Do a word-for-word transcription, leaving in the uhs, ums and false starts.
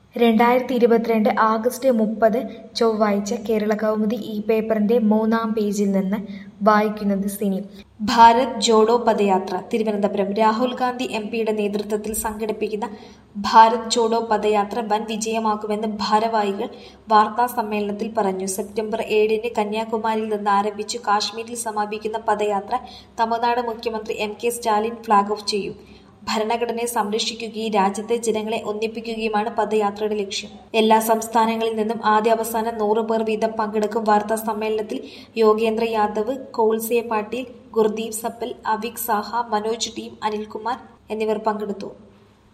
രണ്ടായിരത്തി ഇരുപത്തിരണ്ട് ആഗസ്റ്റ് മുപ്പത് ചൊവ്വാഴ്ച കേരളകൗമുദി ഈ പേപ്പറിന്റെ മൂന്നാം പേജിൽ നിന്ന് വായിക്കുന്നത് സിനി. ഭാരത് ജോഡോ പദയാത്ര തിരുവനന്തപുരം. രാഹുൽ ഗാന്ധി എം പിയുടെ നേതൃത്വത്തിൽ സംഘടിപ്പിക്കുന്ന ഭാരത് ജോഡോ പദയാത്ര വൻ വിജയമാക്കുമെന്ന് ഭാരവാഹികൾ വാർത്താ സമ്മേളനത്തിൽ പറഞ്ഞു. സെപ്റ്റംബർ ഏഴിന് കന്യാകുമാരിയിൽ നിന്ന് ആരംഭിച്ചു കാശ്മീരിൽ സമാപിക്കുന്ന പദയാത്ര തമിഴ്നാട് മുഖ്യമന്ത്രി M K Stalin flag off ചെയ്യും. ഭരണഘടനയെ സംരക്ഷിക്കുകയും രാജ്യത്തെ ജനങ്ങളെ ഒന്നിപ്പിക്കുകയുമാണ് പദയാത്രയുടെ ലക്ഷ്യം. എല്ലാ സംസ്ഥാനങ്ങളിൽ നിന്നും ആദ്യാവസാനം നൂറ് പേർ വീതം പങ്കെടുക്കും. വാർത്താ സമ്മേളനത്തിൽ യോഗേന്ദ്ര യാദവ്, കോൾസെ പാട്ടീൽ, ഗുർദീപ് സപ്പൽ, അവിക് സാഹ, മനോജ് ടീം, അനിൽകുമാർ എന്നിവർ പങ്കെടുത്തു.